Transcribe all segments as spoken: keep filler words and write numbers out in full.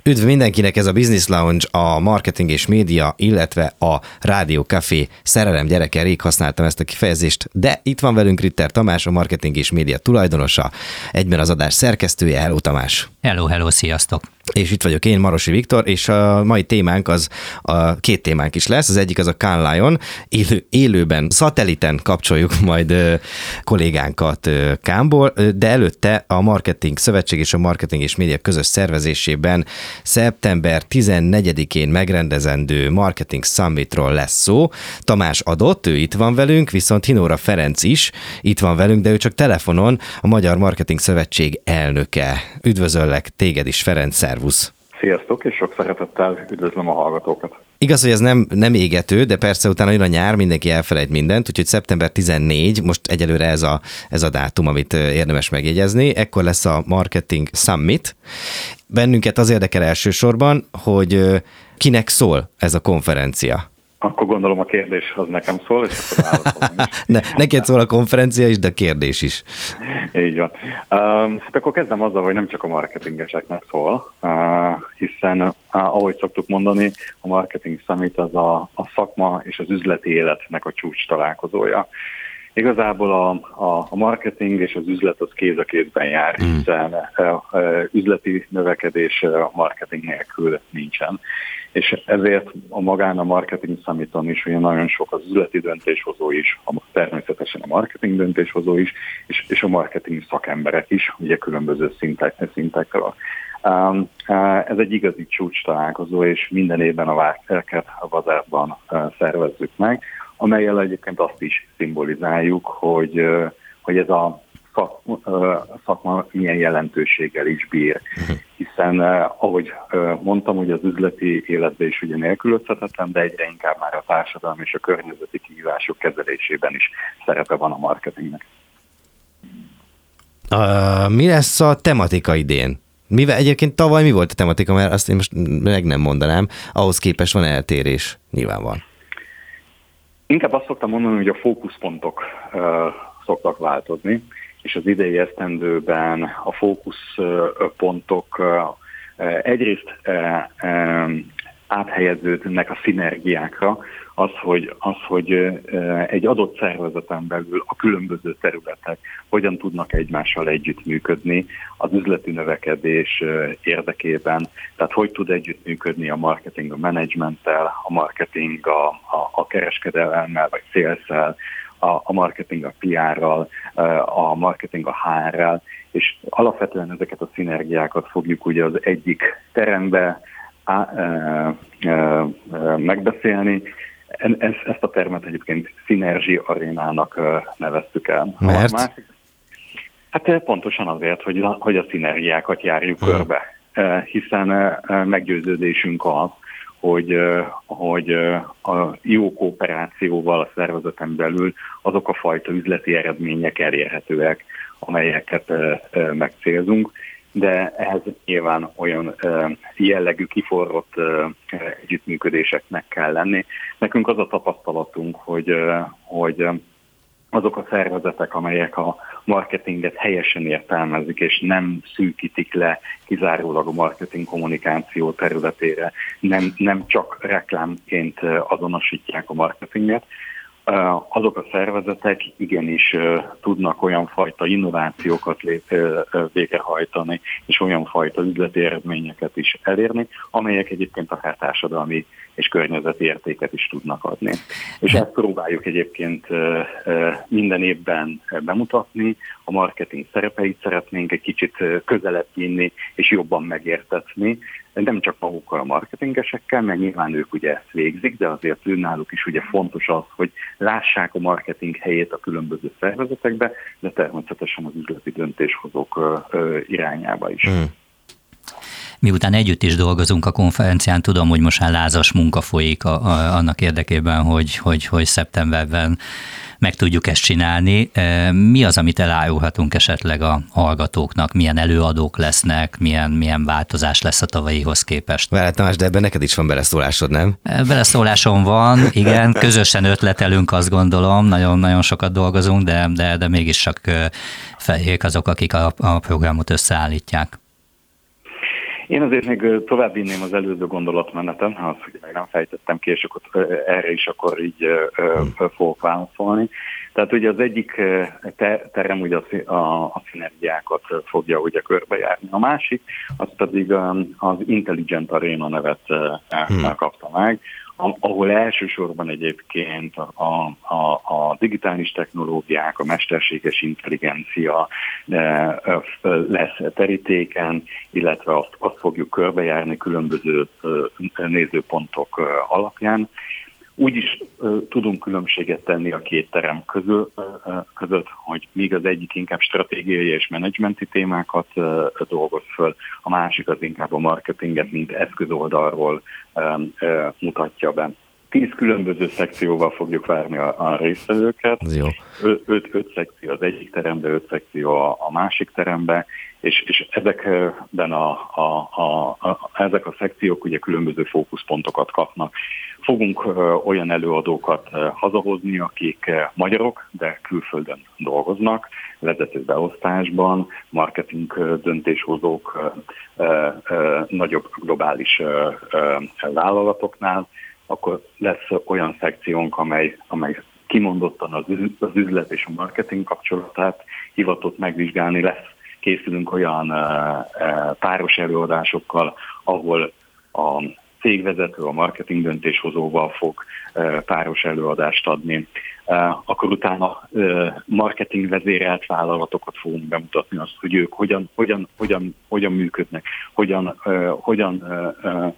Üdv mindenkinek, ez a Business Lounge, a marketing és média, illetve a Rádió Café szerelem gyereke, rég használtam ezt a kifejezést, de itt van velünk Ritter Tamás, a marketing és média tulajdonosa, egyben az adás szerkesztője. Hello Tamás! Hello, hello, sziasztok! És itt vagyok én, Marosi Viktor, és a mai témánk az, a két témánk is lesz, az egyik az a Cannes Lion, élő, élőben, szatelliten kapcsoljuk majd ö, kollégánkat ö, Cannesból, de előtte a Marketing Szövetség és a Marketing és Média közös szervezésében szeptember tizennegyedikén megrendezendő Marketing Summitról lesz szó. Tamás adott, ő itt van velünk, viszont Hinóra Ferenc is itt van velünk, de ő csak telefonon, a Magyar Marketing Szövetség elnöke. Üdvözöllek téged is, Ferenc, szervusz! Sziasztok, és sok szeretettel üdvözlöm a hallgatókat! Igaz, hogy ez nem, nem égető, de persze utána jön a nyár, mindenki elfelejt mindent, úgyhogy szeptember tizennegyedike, most egyelőre ez a, ez a dátum, amit érdemes megjegyezni, ekkor lesz a Marketing Summit. Bennünket az érdekel elsősorban, hogy kinek szól ez a konferencia. Akkor gondolom a kérdés az nekem szól, és akkor válaszolom is. ne, neked szól a konferencia is, de a kérdés is. Így van. Um, hát akkor kezdem azzal, hogy nem csak a marketingeseknek szól, uh, hiszen uh, ahogy szoktuk mondani, a Marketing Summit az a, a szakma és az üzleti életnek a csúcs találkozója. Igazából a, a, a marketing és az üzlet az kéz a kézben jár, hiszen uh, uh, üzleti növekedés uh, marketing nélkül nincsen. És ezért a magán a Marketing Summiton is ugye nagyon sok az üzleti döntéshozó is, természetesen a marketing döntéshozó is, és, és a marketing szakemberek is, ugye különböző szintek, szintekről. Um, uh, ez egy igazi csúcs találkozó, és minden évben a Várkerket a Vazárban uh, szervezzük meg, amellyel egyébként azt is szimbolizáljuk, hogy, uh, hogy ez a szakma, uh, szakma milyen jelentőséggel is bír. Hiszen, uh, ahogy uh, mondtam, hogy az üzleti életben is ugye nélkülözhetetlen, de egyre inkább már a társadalmi és a környezeti kihívások kezelésében is szerepe van a marketingnek. Uh, mi lesz a tematika idén? Mivel egyébként tavaly mi volt a tematika, mert azt én most meg nem mondanám, ahhoz képest van eltérés, nyilván van. Inkább azt szoktam mondani, hogy a fókuszpontok uh, szoktak változni, és az idei esztendőben a fókuszpontok uh, egyrészt uh, um, áthelyeződnek a szinergiákra, az, hogy, az, hogy uh, egy adott szervezeten belül a különböző területek hogyan tudnak egymással együttműködni az üzleti növekedés uh, érdekében, tehát hogy tud együttműködni a marketing a menedzsmenttel, a marketing a, a, a kereskedelemmel vagy szélszel, a, a marketing a pé er-ral, a marketing a há er-rel, és alapvetően ezeket a szinergiákat fogjuk ugye az egyik terembe á, e, e, e, megbeszélni. Ez, ezt a termet egyébként Synergy Arénának neveztük el. Mert? Másik, hát pontosan azért, hogy a, hogy a szinergiákat járjuk hmm. körbe, hiszen meggyőződésünk az, hogy, hogy a jó kooperációval a szervezeten belül azok a fajta üzleti eredmények elérhetőek, amelyeket megcélzunk, de ehhez nyilván olyan jellegű kiforrott együttműködéseknek kell lenni. Nekünk az a tapasztalatunk, hogy, hogy azok a szervezetek, amelyek a marketinget helyesen értelmezik, és nem szűkítik le kizárólag a marketing kommunikáció területére, nem, nem csak reklámként azonosítják a marketinget, azok a szervezetek igenis tudnak olyan fajta innovációkat végrehajtani, és olyan fajta üzleti eredményeket is elérni, amelyek egyébként akár társadalmi és környezeti értéket is tudnak adni. És ezt próbáljuk egyébként minden évben bemutatni, a marketing szerepeit szeretnénk egy kicsit közelebb vinni, és jobban megértetni, nem csak magukkal a marketingesekkel, mert nyilván ők ugye ezt végzik, de azért náluk is ugye fontos az, hogy lássák a marketing helyét a különböző szervezetekbe, de természetesen az üzleti döntéshozók irányába is. Mm. Miután együtt is dolgozunk a konferencián, tudom, hogy most már lázas munka folyik a, a, annak érdekében, hogy, hogy, hogy szeptemberben meg tudjuk ezt csinálni. Mi az, amit elárulhatunk esetleg a hallgatóknak? Milyen előadók lesznek? Milyen, milyen változás lesz a tavalyihoz képest? Várj, Tamás, de ebben neked is van beleszólásod, nem? Beleszólásom van, igen. Közösen ötletelünk, azt gondolom. Nagyon-nagyon sokat dolgozunk, de, de, de mégis csak feljék azok, akik a, a programot összeállítják. Én azért még tovább vinném az előző gondolatmenetem, ha azt meg nem fejtettem ki, és akkor erre is akkor így fogok válaszolni. Tehát ugye az egyik terem ugye a, a, a szinergiákat fogja ugye körbejárni, a másik, az pedig az Intelligent Arena nevet hmm. kapta meg, ahol elsősorban egyébként a, a, a digitális technológiák, a mesterséges intelligencia lesz terítéken, illetve azt, azt fogjuk körbejárni különböző nézőpontok alapján. Úgy is uh, tudunk különbséget tenni a két terem közül, uh, között, hogy míg az egyik inkább stratégiai és menedzsmenti témákat uh, dolgoz föl, a másik az inkább a marketinget, mint eszközoldalról um, uh, mutatja be. Tíz különböző szekcióval fogjuk várni a, a résztvevőket. Öt, öt, öt szekció az egyik terembe, öt szekció a, a másik terembe, és, és ezekben a, a, a, a, ezek a szekciók ugye különböző fókuszpontokat kapnak. Fogunk uh, olyan előadókat uh, hazahozni, akik uh, magyarok, de külföldön dolgoznak, vezető beosztásban, marketing uh, döntéshozók uh, uh, uh, nagyobb globális uh, uh, vállalatoknál. Akkor lesz olyan szekciónk, amely, amely kimondottan az, az üzlet és a marketing kapcsolatát hivatott megvizsgálni. Lesz, készülünk olyan uh, uh, páros előadásokkal, ahol a cégvezető, a marketing döntéshozóval fog uh, páros előadást adni. Uh, akkor utána uh, marketing vezérelt vállalatokat fogunk bemutatni, azt, hogy ők hogyan, hogyan, hogyan, hogyan működnek, hogyan, uh, hogyan uh, uh,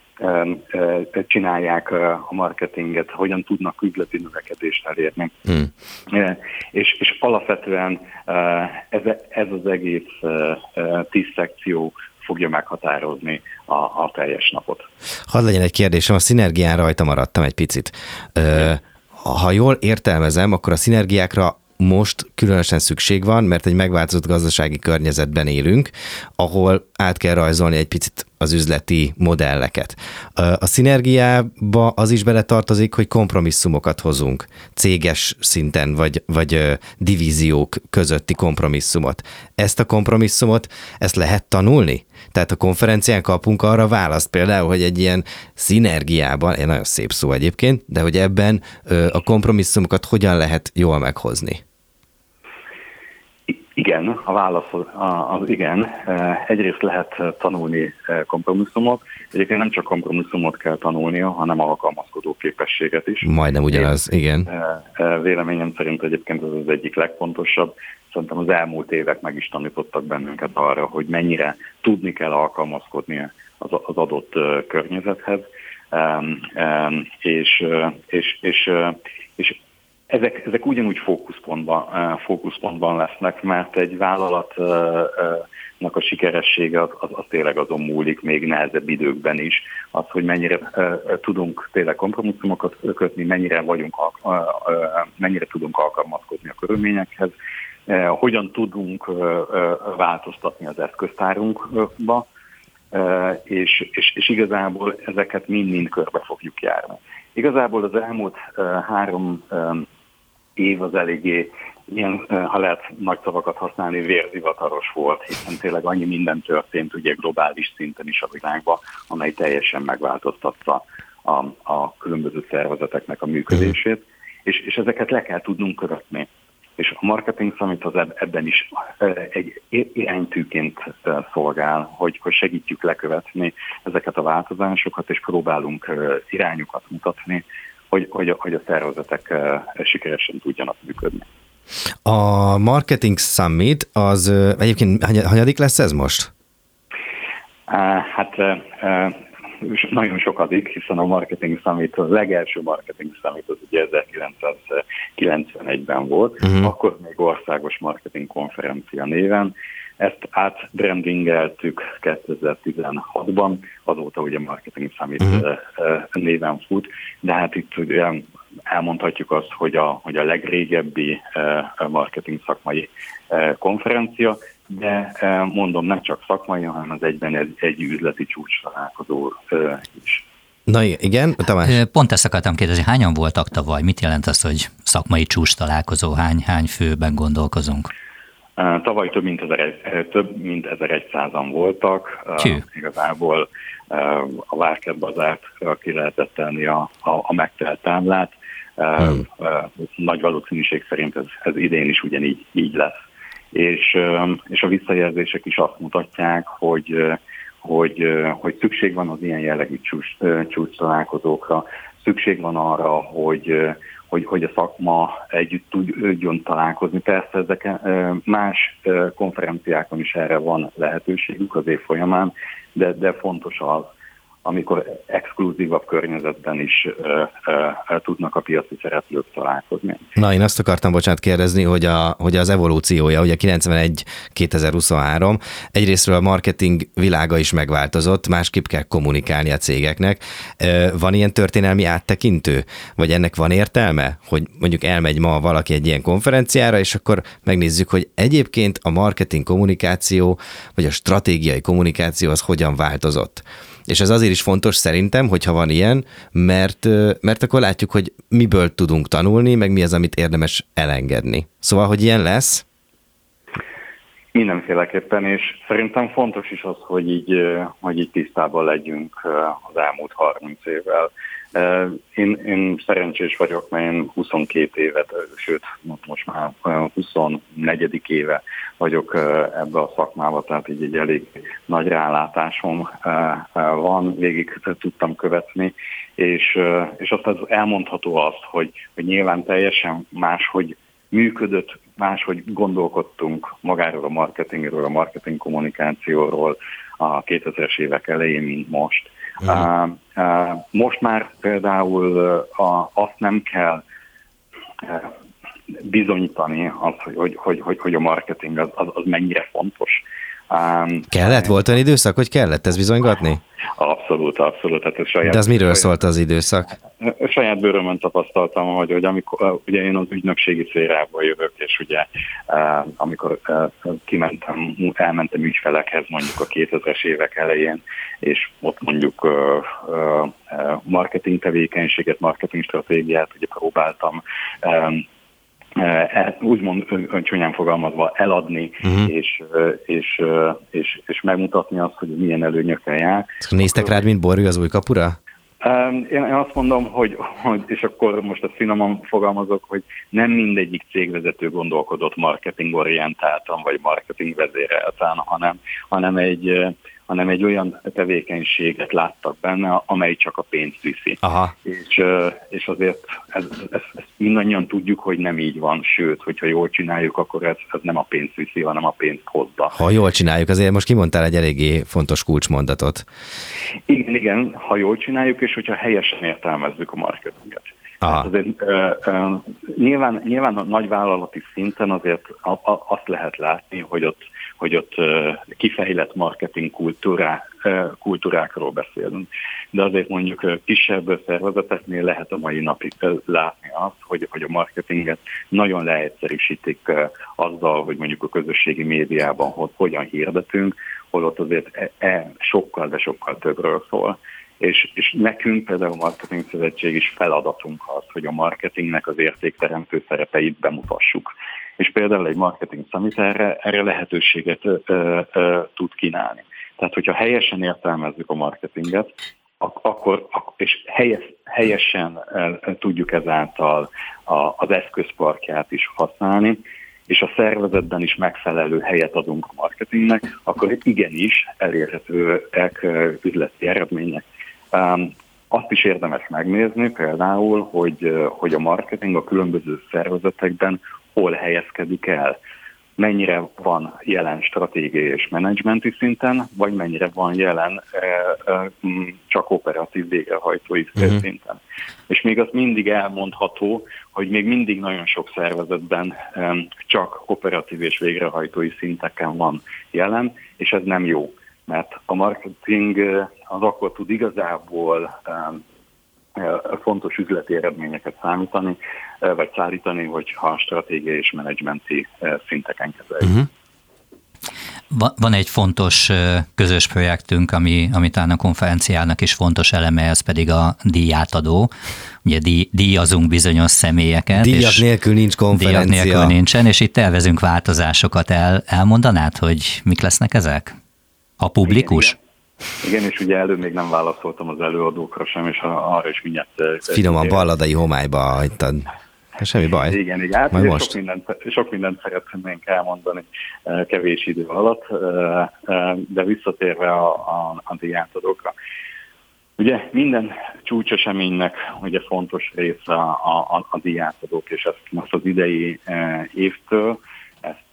csinálják a marketinget, hogyan tudnak üzleti növekedést elérni. Hmm. És, és alapvetően ez, ez az egész tíz szekció fogja meghatározni a, a teljes napot. Hadd legyen egy kérdésem, a szinergián rajta maradtam egy picit. Ha jól értelmezem, akkor a szinergiákra most különösen szükség van, mert egy megváltozott gazdasági környezetben élünk, ahol át kell rajzolni egy picit az üzleti modelleket. A szinergiába az is beletartozik, hogy kompromisszumokat hozunk, céges szinten, vagy, vagy divíziók közötti kompromisszumot. Ezt a kompromisszumot, ezt lehet tanulni? Tehát a konferencián kapunk arra választ például, hogy egy ilyen szinergiában, egy nagyon szép szó egyébként, de hogy ebben a kompromisszumokat hogyan lehet jól meghozni? Igen, a válasz az igen. Egyrészt lehet tanulni kompromisszumot, egyébként nem csak kompromisszumot kell tanulnia, hanem alkalmazkodó képességet is. Majdnem ugyanaz, igen. Véleményem szerint egyébként ez az egyik legfontosabb. Szerintem az elmúlt évek meg is tanítottak bennünket arra, hogy mennyire tudni kell alkalmazkodni az adott környezethez, és, és, és, és Ezek, ezek ugyanúgy fókuszpontban, fókuszpontban lesznek, mert egy vállalatnak a sikeressége az, az, az tényleg azon múlik, még nehezebb időkben is, az, hogy mennyire tudunk tényleg kompromisszumokat kötni, mennyire, vagyunk, mennyire tudunk alkalmazkodni a körülményekhez, hogyan tudunk változtatni az eszköztárunkba, és, és, és igazából ezeket mind-mind körbe fogjuk járni. Igazából az elmúlt három év az eléggé ilyen, ha lehet nagy szavakat használni, vérzivataros volt, hiszen tényleg annyi minden történt ugye globális szinten is a világban, amely teljesen megváltoztatta a, a különböző szervezeteknek a működését, mm. és, és ezeket le kell tudnunk követni. És a Marketing Summit az ebben is egy iránytűként szolgál, hogy, hogy segítjük lekövetni ezeket a változásokat, és próbálunk irányokat mutatni, hogy, hogy, a, hogy a szervezetek sikeresen tudjanak működni. A Marketing Summit az egyébként hanyadik lesz ez most? Hát nagyon sokadik, hiszen a Marketing Summit, a legelső Marketing Summit az ugye ezerkilencszázkilencvenegyben volt, uh-huh. akkor még országos marketing konferencia néven. Ezt átbrandingeltük kétezer-tizenhatban, azóta ugye Marketing Summit uh-huh. néven fut, de hát itt ugye elmondhatjuk azt, hogy a, hogy a legrégebbi marketing szakmai konferencia, de mondom, nem csak szakmai, hanem az egyben egy, egy üzleti csúcs találkozó is. Na igen, Tamás? Pont ezt akartam kérdezni, hányan voltak tavaly? Mit jelent az, hogy szakmai csúcs találkozó? Hány, hány főben gondolkozunk? Tavaly több mint, ezer, több mint ezerszázan voltak. Csű. Igazából a Várkert Bazártra ki lehetett tenni a, a, a megtelt táblát. Hmm. Nagy valószínűség szerint ez, ez idén is ugyanígy így lesz. És, és a visszajelzések is azt mutatják, hogy, hogy, hogy szükség van az ilyen jellegű csúcs, csúcs találkozókra, szükség van arra, hogy, hogy, hogy a szakma együtt tudjon találkozni. Persze ezek más konferenciákon is erre van lehetőségük az év folyamán, de, de fontos az, amikor exkluzívabb környezetben is ö, ö, ö, tudnak a piaci szereplők találkozni. Na, én azt akartam, bocsánat, kérdezni, hogy, a, hogy az evolúciója, ugye kilencvenegy kétezer-huszonhárom, egyrésztről a marketing világa is megváltozott, másképp kell kommunikálni a cégeknek. Van ilyen történelmi áttekintő? Vagy ennek van értelme, hogy mondjuk elmegy ma valaki egy ilyen konferenciára, és akkor megnézzük, hogy egyébként a marketing kommunikáció, vagy a stratégiai kommunikáció az hogyan változott. És ez azért is fontos szerintem, hogyha van ilyen, mert, mert akkor látjuk, hogy miből tudunk tanulni, meg mi az, amit érdemes elengedni. Szóval, hogy ilyen lesz? Mindenféleképpen, és szerintem fontos is az, hogy így, hogy így tisztában legyünk az elmúlt harminc évvel. Én, én szerencsés vagyok, mert én huszonkét évet, sőt, most már huszonnegyedik éve vagyok ebbe a szakmába, tehát így egy elég nagy rálátásom van, végig tudtam követni, és, és azt az elmondható azt, hogy, hogy nyilván teljesen máshogy működött, máshogy gondolkodtunk magáról a marketingről, a marketing kommunikációról a kétezres évek elején, mint most. Uh, uh, most már például uh, azt nem kell uh, bizonyítani, az, hogy, hogy, hogy, hogy a marketing az, az, az mennyire fontos. Um, kellett? Volt olyan időszak, hogy kellett ezt bizonygatni? Abszolút, abszolút. Hát saját, de az miről saját, szólt az időszak? Saját bőrömön tapasztaltam, hogy, hogy amikor ugye én az ügynökségi szférából jövök, és ugye amikor kimentem, elmentem ügyfelekhez mondjuk a kétezres évek elején, és ott mondjuk marketing tevékenységet, marketing stratégiát ugye próbáltam úgymond öncsúnyán fogalmazva eladni, uh-huh. és, és, és, és megmutatni azt, hogy milyen előnyökkel jár. Néztek rád, mint borjú az új kapura? Én azt mondom, hogy, hogy, és akkor most a finoman fogalmazok, hogy nem mindegyik cégvezető gondolkodott marketingorientáltan, vagy marketingvezérelten, hanem, hanem egy... hanem egy olyan tevékenységet láttak benne, amely csak a pénzt viszi. Aha. És, és azért ezt, ezt, ezt mindannyian tudjuk, hogy nem így van, sőt, hogyha jól csináljuk, akkor ez, ez nem a pénzt viszi, hanem a pénzt hozza. Ha jól csináljuk, azért most kimondtál egy eléggé fontos kulcsmondatot. Igen, igen, ha jól csináljuk, és hogyha helyesen értelmezzük a marketinget. Hát azért, uh, uh, nyilván, nyilván a nagyvállalati szinten azért a, a, azt lehet látni, hogy ott, hogy ott uh, kifejlett marketing kultúrá, uh, kultúrákról beszélünk. De azért mondjuk uh, kisebb szervezeteknél lehet a mai napig uh, látni azt, hogy, hogy a marketinget nagyon leegyszerűsítik uh, azzal, hogy mondjuk a közösségi médiában hogy, hogyan hirdetünk, holott azért e, e, sokkal, de sokkal többről szól. És, és nekünk például a Marketing Szövetség is feladatunk az, hogy a marketingnek az értékteremtő szerepeit bemutassuk. És például egy marketing summit erre, erre lehetőséget ö, ö, tud kínálni. Tehát, hogyha helyesen értelmezzük a marketinget, ak- akkor, ak- és helyes, helyesen ö, tudjuk ezáltal a, az eszközparkját is használni, és a szervezetben is megfelelő helyet adunk a marketingnek, akkor igenis elérhetőek üzleti eredmények. Um, azt is érdemes megnézni például, hogy, hogy a marketing a különböző szervezetekben hol helyezkedik el. Mennyire van jelen stratégiai és menedzsmenti szinten, vagy mennyire van jelen e, e, csak operatív végrehajtói uh-huh. szinten. És még az mindig elmondható, hogy még mindig nagyon sok szervezetben e, csak operatív és végrehajtói szinteken van jelen, és ez nem jó. Mert a marketing az akkor tud igazából fontos üzleti eredményeket számítani, vagy szállítani, hogyha stratégiai és menedzsmenti szinteken kezeljük. Uh-huh. Van egy fontos közös projektünk, ami, ami talán a konferenciának is fontos eleme, ez pedig a díjátadó. Ugye díj, díjazunk bizonyos személyeket. Díjak nélkül nincs konferencia. Díjak nélkül nincsen, és itt tervezünk változásokat. El, elmondanád, hogy mik lesznek ezek? A publikus? Igen, igen. Igen, és ugye előbb még nem válaszoltam az előadókra sem, és arra is mindjárt... Finoman balladai homályba hagytad. Semmi baj. Igen, igen. Hát most. Sok, mindent, sok mindent szeretnénk elmondani kevés idő alatt, de visszatérve a, a, a díjátadókra. Ugye minden csúcseseménynek ugye fontos része a, a, a díjátadók, és ezt most az idei évtől, ezt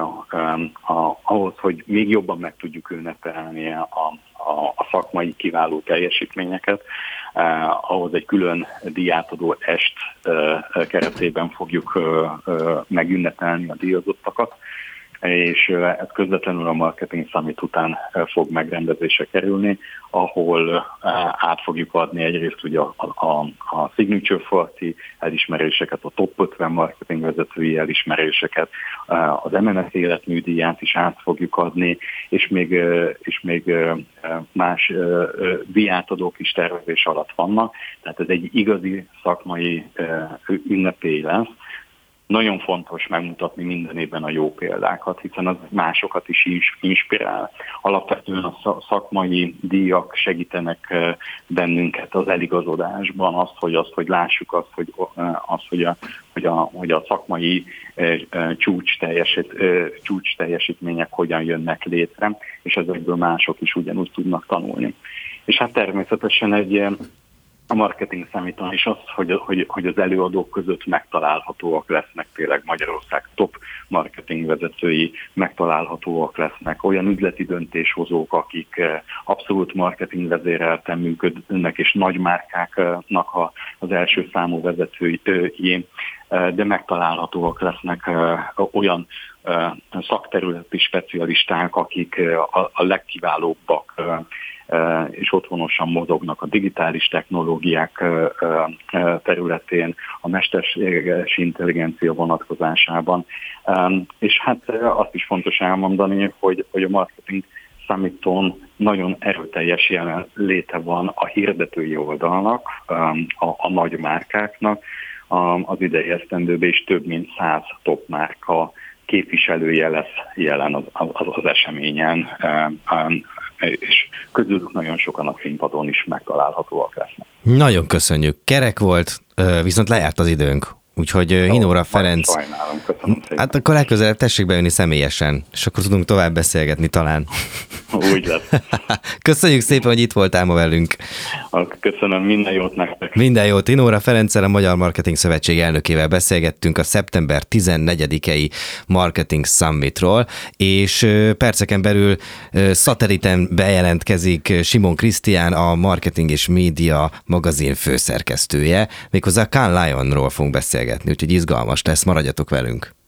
a, ahhoz, hogy még jobban meg tudjuk ünnepelni a, a, a szakmai kiváló teljesítményeket, Uh, ahhoz egy külön díjátadó est uh, keretében fogjuk uh, uh, megünnepelni a díjazottakat, és uh, ez közvetlenül a Marketing Summit után uh, fog megrendezésre kerülni, ahol uh, át fogjuk adni egyrészt ugye a, a, a Signature negyven elismeréseket, a top ötven marketing vezetői elismeréseket, uh, az em en es életműdíját is át fogjuk adni, és még, uh, és még uh, más uh, uh, díjátadók is tervezés alatt vannak, tehát ez egy igazi szakmai uh, ünnepély lesz. Nagyon fontos megmutatni minden évben a jó példákat, hiszen az másokat is inspirál. Alapvetően a szakmai díjak segítenek bennünket az eligazodásban, azt, hogy, azt, hogy lássuk azt, hogy, azt, hogy, a, hogy, a, hogy a szakmai csúcs, teljesít, csúcs teljesítmények hogyan jönnek létre, és ezekből mások is ugyanúgy tudnak tanulni. És hát természetesen egy a Marketing Summiton is az, hogy, hogy, hogy az előadók között megtalálhatóak lesznek tényleg Magyarország top marketing vezetői, megtalálhatóak lesznek olyan üzleti döntéshozók, akik abszolút marketing vezérelten működnek, és nagy márkáknak az első számú vezetői, de megtalálhatóak lesznek olyan szakterületi specialisták, akik a legkiválóbbak és otthonosan mozognak a digitális technológiák területén, a mesterséges intelligencia vonatkozásában. És hát azt is fontos elmondani, hogy, hogy a Marketing Summiton nagyon erőteljes jelenléte van a hirdetői oldalnak, a, a nagy márkáknak. Az idei esztendőben is több mint száz top márka képviselője lesz jelen az, az, az eseményen, és közülük nagyon sokan a színpadon is megtalálhatóak lesznek. Nagyon köszönjük. Kerek volt, viszont lejárt az időnk. Úgyhogy Hinóra Ferenc, sajnálom, köszönöm szépen. Hát akkor legközelebb tessék bejönni személyesen, és akkor tudunk tovább beszélgetni talán. Úgy lesz. Köszönjük szépen, hogy itt voltál ma velünk. Köszönöm, minden jót nektek. Minden jót. Hinóra Ferenccel, a Magyar Marketing Szövetség elnökével beszélgettünk a szeptember tizennegyedikei Marketing Summitról, és perceken belül szatelliten bejelentkezik Simon Krisztián, a Marketing és Média magazin főszerkesztője, méghozzá Cannes Lionról fogunk beszélgetni, úgyhogy izgalmas lesz, maradjatok velünk.